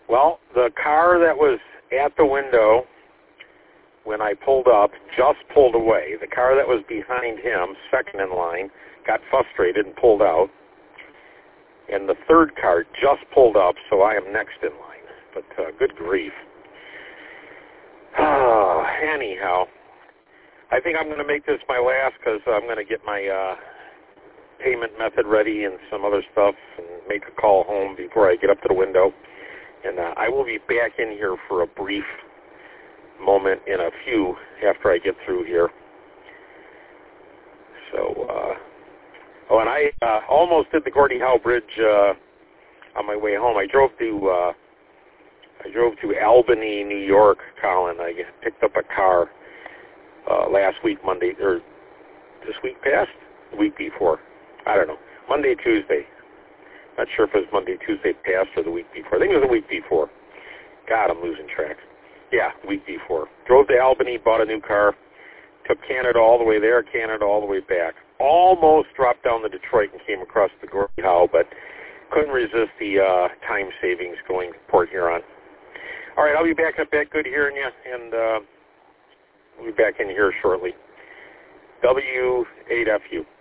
Well, the car that was at the window when I pulled up just pulled away. The car that was behind him, second in line, got frustrated and pulled out. And the third car just pulled up, so I am next in line. But good grief. Anyhow, I think I'm going to make this my last because I'm going to get my payment method ready and some other stuff and make a call home before I get up to the window. And I will be back in here for a brief moment in a few after I get through here. So, and I almost did the Gordie Howe Bridge on my way home. I drove to Albany, New York, Colin. I picked up a car last week, Monday, or this week past? The week before. I don't know. Monday, Tuesday. Not sure if it was Monday, Tuesday past or the week before. I think it was the week before. God, I'm losing track. Yeah, the week before. Drove to Albany, bought a new car, took Canada all the way there, Canada all the way back. Almost dropped down to Detroit and came across the Gordie Howe, but couldn't resist the time savings going to Port Huron. All right, I'll be back in a bit. Good hearing you, and we'll be back in here shortly. W8FU.